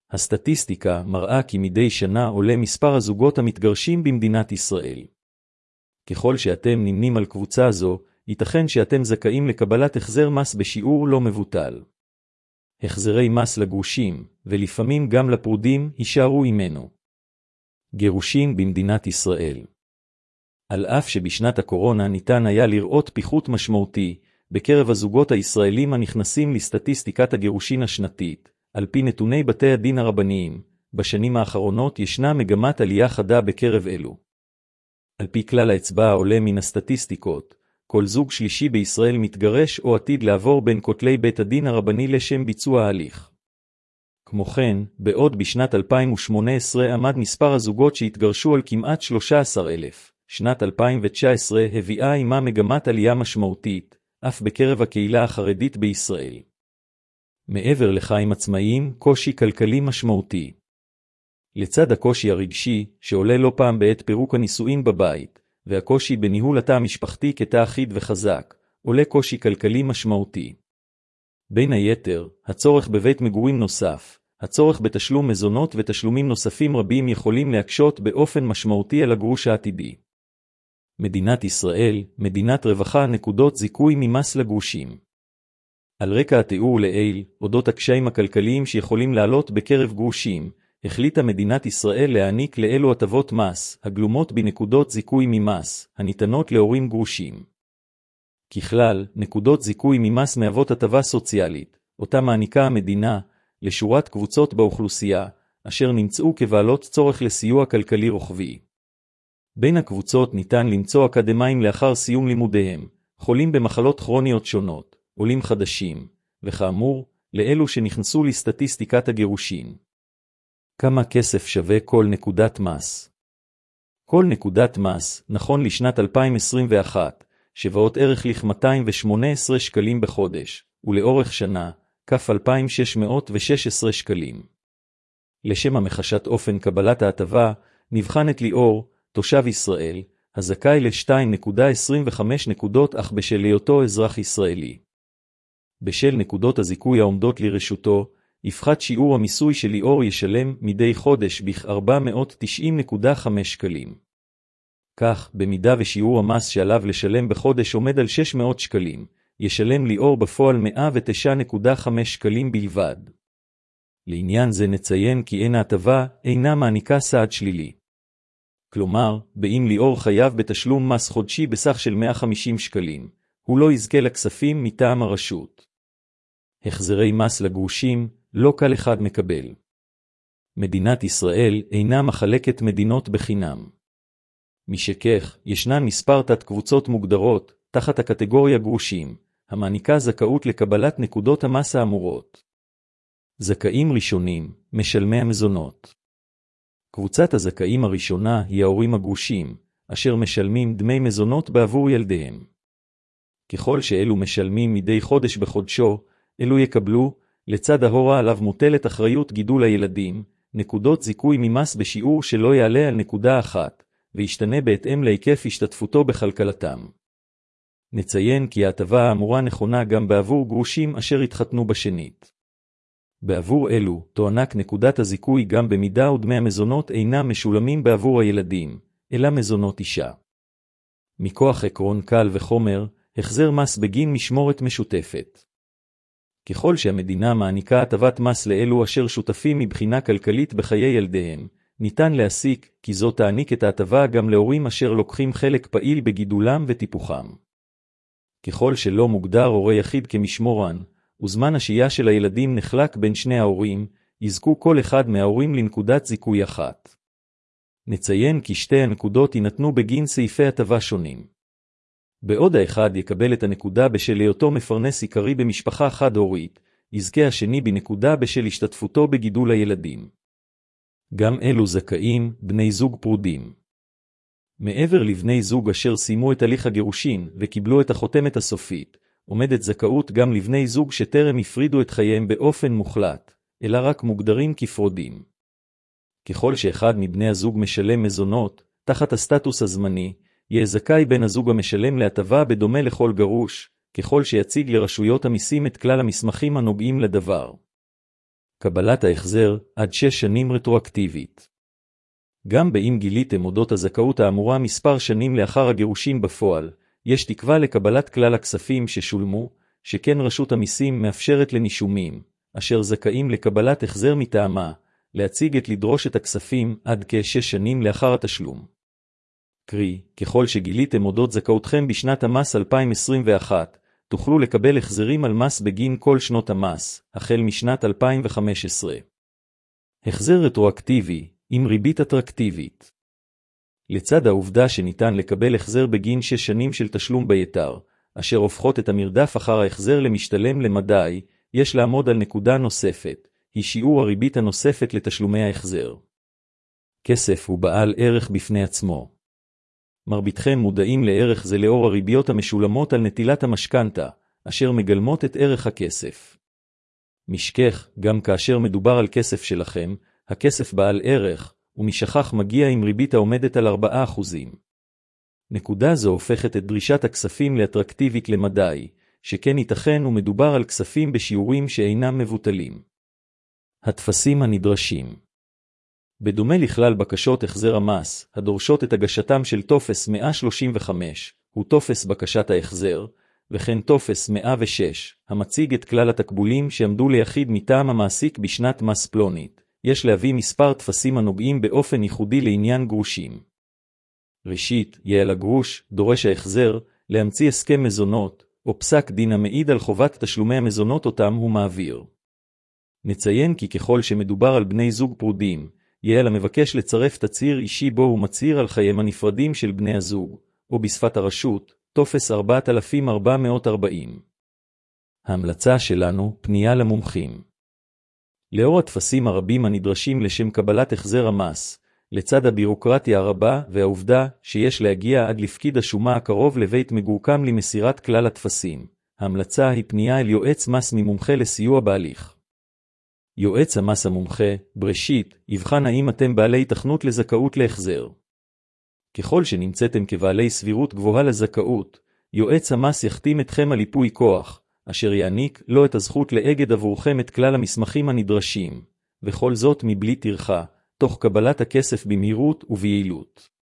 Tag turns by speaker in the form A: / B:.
A: הסטטיסטיקה מראה כי מדי שנה עולה מספר הזוגות המתגרשים במדינת ישראל. ככל שאתם נמנים על קבוצה זו, ייתכן שאתם זכאים לקבלת החזר מס בשיעור לא מבוטל. החזרי מס לגרושים, ולפעמים גם לפרודים, יישארו עמנו. גירושים במדינת ישראל. על אף שבשנת הקורונה ניתן היה לראות פיחות משמעותי בקרב הזוגות הישראלים הנכנסים לסטטיסטיקת הגירושין השנתית, על פי נתוני בתי הדין הרבניים, בשנים האחרונות ישנה מגמת עלייה חדה בקרב אלו. על פי כלל האצבע העולה מן הסטטיסטיקות, כל זוג שלישי בישראל מתגרש או עתיד לעבור בין כותלי בית הדין הרבני לשם ביצוע ההליך. כמו כן, בעוד בשנת 2018 עמד מספר הזוגות שהתגרשו על כמעט 13,000, שנת 2019 הביאה עמה מגמת עלייה משמעותית, אף בקרב הקהילה החרדית בישראל. מעבר לחיים עצמאיים, קושי כלכלי משמעותי. לצד הקושי הרגשי, שעולה לא פעם בעת פירוק הנישואין בבית, והקושי בניהול התא המשפחתי כתא אחיד וחזק, עולה קושי כלכלי משמעותי. בין היתר, הצורך בבית מגורים נוסף, הצורך בתשלום מזונות ותשלומים נוספים רבים יכולים להקשות באופן משמעותי על הגרוש העתידי. מדינת ישראל, מדינת רווחה, נקודות זיכוי ממס לגרושים. על רקע התיאור לעיל, אודות הקשיים הכלכליים שיכולים לעלות בקרב גרושים, החליטה מדינת ישראל להעניק לאלו הטבות מס, הגלומות בנקודות זיכוי ממס, הניתנות להורים גרושים. ככלל, נקודות זיכוי ממס מהוות הטבה סוציאלית, אותה מעניקה המדינה, לשורת קבוצות באוכלוסייה, אשר נמצאו כבעלות צורך לסיוע כלכלי רוחבי. בין הקבוצות ניתן למצוא אקדמאים לאחר סיום לימודיהם, חולים במחלות כרוניות שונות, עולים חדשים, וכאמור, לאלו שנכנסו לסטטיסטיקת הגירושין. כמה כסף שווה כל נקודת מס? כל נקודת מס, נכון לשנת 2021, שוות ערך לכ-218 שקלים בחודש, ולאורך שנה, כף 2,616 שקלים. לשם המחשת אופן קבלת ההטבה, נבחן את ליאור, תושב ישראל, הזכאי ל-2.25 נקודות אך בשל היותו אזרח ישראלי. בשל נקודות הזיכוי העומדות לרשותו, יפחת שיעור המיסוי של ליאור ישלם מדי חודש בכ-490.5 שקלים. כך, במידה ושיעור המס שעליו לשלם בחודש עומד על 600 שקלים, ישלם ליאור בפועל 109.5 שקלים בלבד. לעניין זה נציין כי אין ההטבה אינה מעניקה סעד שלילי. כלומר, באם ליאור חייב בתשלום מס חודשי בסך של 150 שקלים, הוא לא יזכה לכספים מטעם הרשות. החזרי מס לגרושים, לא כל אחד מקבל. מדינת ישראל אינה מחלקת מדינות בחינם. משכך, ישנן מספר תת קבוצות מוגדרות, תחת הקטגוריה גרושים, המעניקה זכאות לקבלת נקודות המס האמורות. זכאים ראשונים, משלמי המזונות. קבוצת הזכאים הראשונה היא ההורים הגרושים, אשר משלמים דמי מזונות בעבור ילדיהם. ככל שאלו משלמים מדי חודש בחודשו, אלו יקבלו, לצד ההורה עליו מוטלת אחריות גידול הילדים, נקודות זיכוי ממס בשיעור שלא יעלה על נקודה אחת, וישתנה בהתאם להיקף השתתפותו בכלכלתם. נציין כי ההטבה האמורה נכונה גם בעבור גרושים אשר התחתנו בשנית. בעבור אלו, תוענק נקודת הזיכוי גם במידה ודמי המזונות אינם משולמים בעבור הילדים, אלא מזונות אישה. מכוח עקרון קל וחומר, החזר מס בגין משמורת משותפת. ככל שהמדינה מעניקה הטבת מס לאלו אשר שותפים מבחינה כלכלית בחיי ילדיהם, ניתן להסיק כי זו תעניק את ההטבה גם להורים אשר לוקחים חלק פעיל בגידולם וטיפוחם. ככל שלא מוגדר הורה יחיד כמשמורן, וזמן השהייה של הילדים נחלק בין שני ההורים, יזכו כל אחד מההורים לנקודת זיכוי אחת. נציין כי שתי הנקודות יינתנו בגין סעיפי הטבה שונים. בעוד האחד יקבל את הנקודה בשל היותו מפרנס עיקרי במשפחה חד-הורית, יזכה השני בנקודה בשל השתתפותו בגידול הילדים. גם אלו זכאים, בני זוג פרודים. מעבר לבני זוג אשר סיימו את הליך הגירושין וקיבלו את החותמת הסופית, עומדת זכאות גם לבני זוג שטרם הפרידו את חייהם באופן מוחלט, אלא רק מוגדרים כפרודים. ככל שאחד מבני הזוג משלם מזונות, תחת הסטטוס הזמני, יהיה זכאי בן הזוג המשלם להטבה בדומה לכל גרוש, ככל שיציג לרשויות המיסים את כלל המסמכים הנוגעים לדבר. קבלת ההחזר עד 6 שנים רטרואקטיבית. גם באם גיליתם אודות הזכאות האמורה מספר שנים לאחר הגירושים בפועל, יש תקווה לקבלת כלל הכספים ששולמו, שכן רשות המיסים מאפשרת לנישומים, אשר זכאים לקבלת החזר מטעמה, להציג לדרוש את הכספים עד כ6 שנים לאחר התשלום. קרי, ככל שגיליתם אודות זכאותכם בשנת המס 2021, תוכלו לקבל החזרים על מס בגין כל שנות המס, החל משנת 2015. החזר רטרואקטיבי, עם ריבית אטרקטיבית. לצד העובדה שניתן לקבל החזר בגין 6 שנים של תשלום ביתר, אשר הופכות את המרדף אחר ההחזר למשתלם למדי, יש לעמוד על נקודה נוספת, היא שיעור הריבית הנוספת לתשלומי ההחזר. כסף הוא בעל ערך בפני עצמו. מרביתכם מודעים לערך זה לאור הריביות המשולמות על נטילת המשכנתה, אשר מגלמות את ערך הכסף. משכך, גם כאשר מדובר על כסף שלכם, הכסף בעל ערך, ומשכך מגיע עם ריבית העומדת על 4%. נקודה זו הופכת את דרישת הכספים לאטרקטיבית למדי, שכן ייתכן ומדובר על כספים בשיעורים שאינם מבוטלים. הטפסים הנדרשים. בדומה לכלל בקשות החזר המס, הדורשות את הגשתם של טופס 135, הוא טופס בקשת ההחזר, וכן טופס 106, המציג את כלל התקבולים שעמדו ליחיד מטעם המעסיק בשנת מס פלונית. יש להביא מספר טפסים הנוגעים באופן ייחודי לעניין גרושים. ראשית, יהיה על הגרוש, דורש ההחזר, להמציא הסכם מזונות, או פסק דין המעיד על חובת תשלומי המזונות אותם הוא מעביר. נציין כי ככל שמדובר על בני זוג פרודים, יהיה על המבקש לצרף תצהיר אישי בו הוא מצהיר על חייהם הנפרדים של בני הזוג, או בשפת הרשות, טופס 4440. ההמלצה שלנו, פנייה למומחים. לאור הטפסים הרבים הנדרשים לשם קבלת החזר המס, לצד הבירוקרטיה הרבה והעובדה שיש להגיע עד לפקיד השומה הקרוב לבית מגורכם למסירת כלל הטפסים, ההמלצה היא פנייה אל יועץ מס ממומחה לסיוע בהליך. יועץ המס המומחה, בראשית, יבחן האם אתם בעלי תכנות לזכאות להחזר. ככל שנמצאתם כבעלי סבירות גבוהה לזכאות, יועץ המס יחתים אתכם על ייפוי כוח, אשר יעניק לו את הזכות לאגד עבורכם את כלל המסמכים הנדרשים, וכל זאת מבלי טרחה, תוך קבלת הכסף במהירות וביעילות.